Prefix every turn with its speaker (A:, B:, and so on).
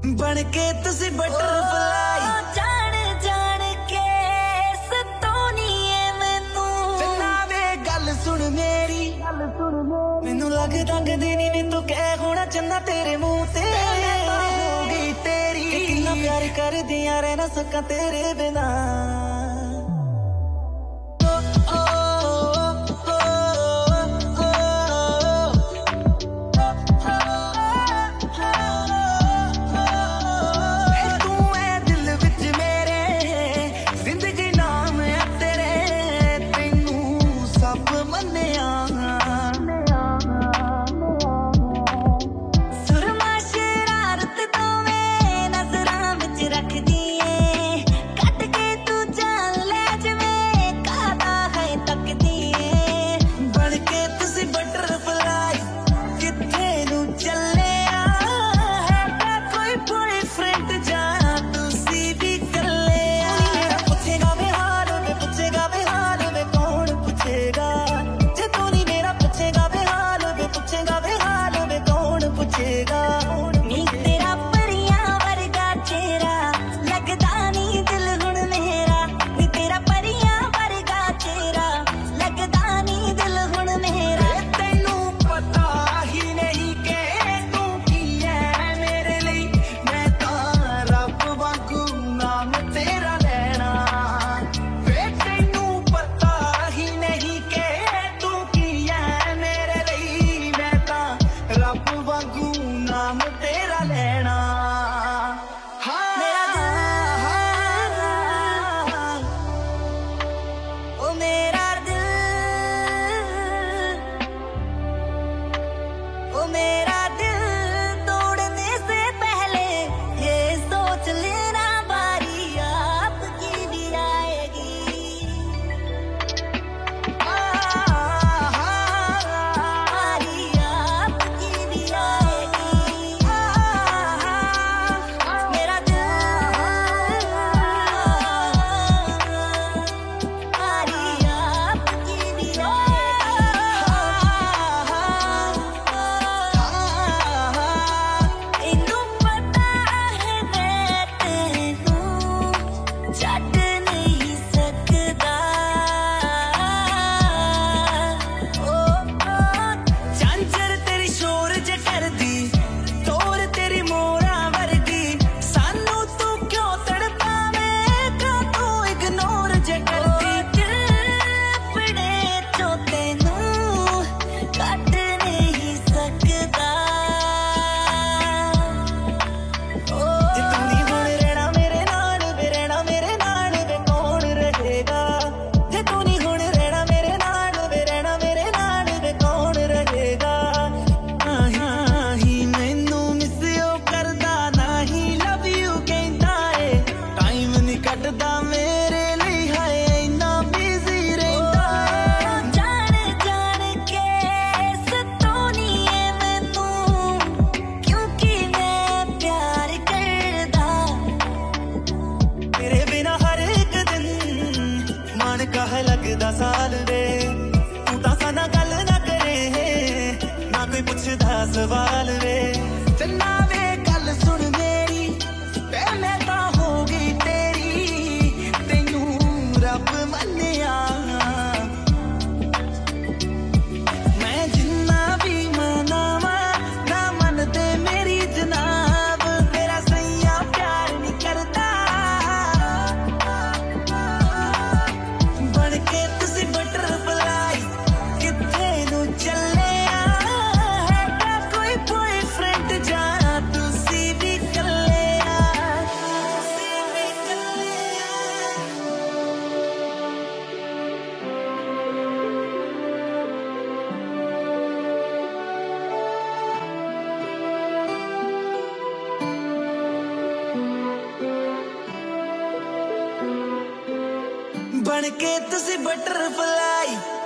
A: बन के तुसी बटरफ्लाई
B: जान जान के सतोनीए मैनू
A: चन्ना वे गल सुन मेरी मैनू लगदा कदे नी मैं तो कह होना चन्ना तेरे मुंह ते होगी तेरी कितना प्यार कर दिया रहना सका तेरे बिना लगदा साल वे तू तां साना गल ना करे ना कोई पुछदा सवाल वे चन्ना वे गल सुन मेरी पहले तां हो गई तेरी तैनू रब मन्निया मैं जिन्ना भी मनावा ना मनदे मेरी जनाब मेरा सैया प्यार नहीं करदा बन के तुसी बटरफ्लाई